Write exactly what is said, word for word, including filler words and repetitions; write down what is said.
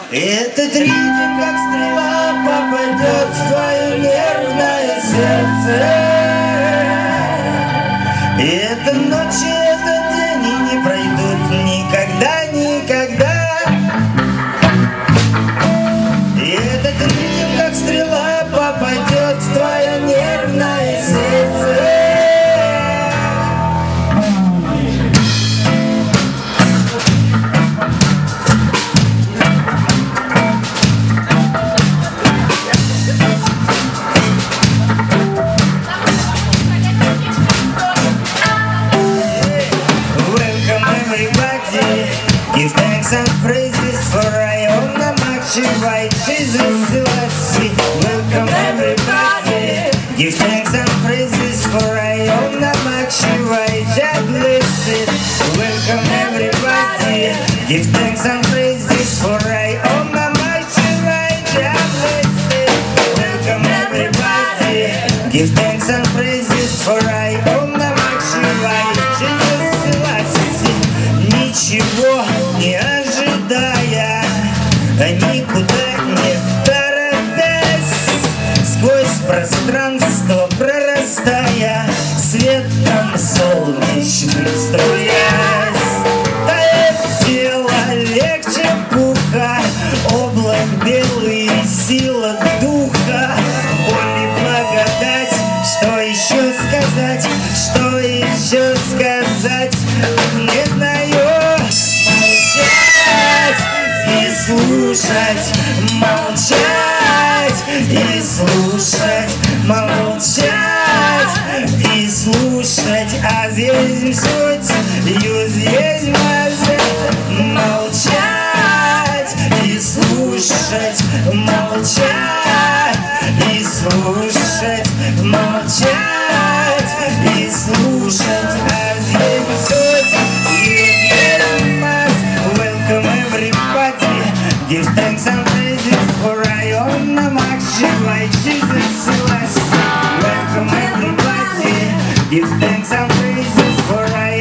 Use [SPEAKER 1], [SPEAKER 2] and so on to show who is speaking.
[SPEAKER 1] Этот ритм, как стрела, попадет в твое нервное сердце. И эта ночь, и этот день и не пройдут никогда, никогда. И этот ритм, как стрела, попадет в твое нервное сердце. Give thanks and praises for I own the Namah Jesus Selassie. Welcome everybody. Give thanks and praises for I own the Namah Jah blessed. Welcome everybody. Give thanks and praises for I own the Namah Jah blessed. Welcome everybody. Give thanks and praises for I own the Namah Jesus Selassie. Ничего не ожидая, никуда не торопясь, сквозь пространство прорастая, светом солнечным струясь. Тает тело легче пуха, облак белый, сила духа, боль и благодать. Что еще сказать, что еще сказать, не знаю. И слушать, молчать, и слушать, молчать, и слушать, а здесь суть, и здесь молчать, и слушать, молчать, и слушать, молчать, и слушать, а здесь суть, и здесь нас. Welcome everybody. Give thanks and praises for I own the Namah Jesus Selassie. Welcome everybody. Give thanks and praises for I